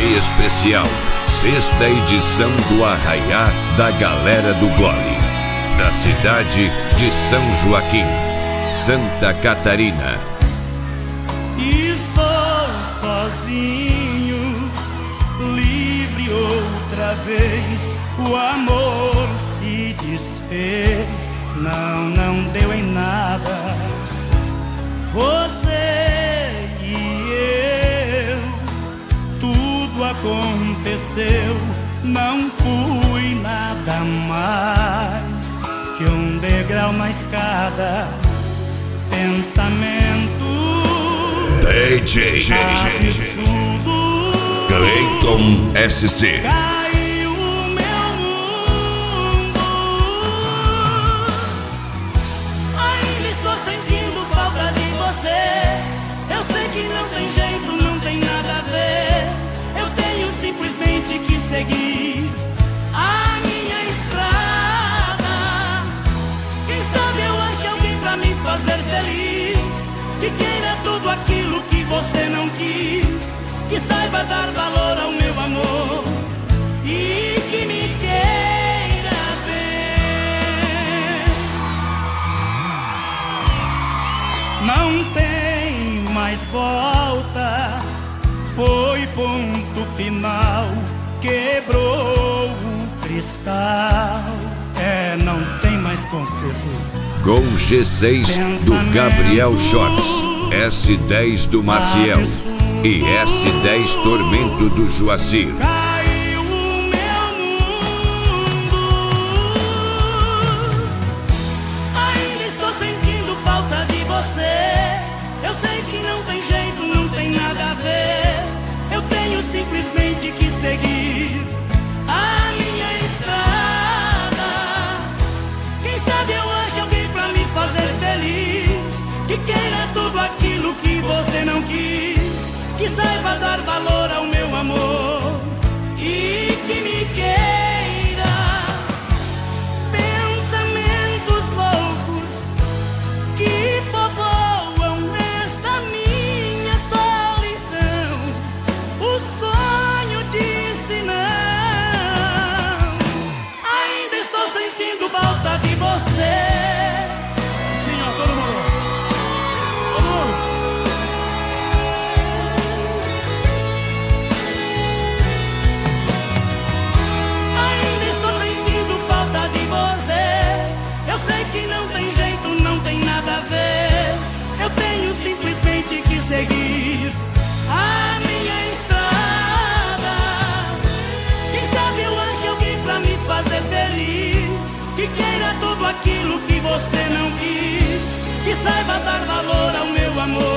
Especial, sexta edição do Arraiá da Galera do Gole, da cidade de São Joaquim, Santa Catarina. Estou sozinho, livre outra vez. O amor se desfez, não deu em nada. Você e eu, tudo aconteceu. Não fui nada mais que um degrau na escada. Pensamento DJ Clayton SC. caiu o meu mundo. Ainda estou sentindo falta de você. Eu sei que não tem jeito, não tem nada a ver. Eu tenho simplesmente que seguir a minha estrada. Quem sabe eu acho alguém pra me fazer feliz, que queira tudo aquilo que você não quis, que saiba dar valor ao meu amor e que me queira bem. Não tem mais volta, foi ponto final, quebrou o cristal. Não tem mais conserto. Com G6 do Gabriel Shorts, S10 do Maciel e S10 Tormento do Joacir. Caiu o meu mundo. Ainda estou sentindo falta de você. Eu sei que não tem jeito, não tem nada a ver. Eu tenho simplesmente que seguir a minha estrada. Quem sabe eu acho alguém pra me fazer feliz, que queira tudo aquilo que você não quis, que saiba dar valor ao meu amor e que me queira. Pensamentos loucos que povoam esta minha solidão. O sonho disse não. Ainda estou sentindo falta de você. Sim, ó, todo mundo. Ainda estou sentindo falta de você. Eu sei que não tem jeito, não tem nada a ver. Eu tenho simplesmente que seguir a minha estrada. Quem sabe eu acho alguém pra me fazer feliz, que queira tudo aquilo que você não quis, que saiba dar valor ao meu amor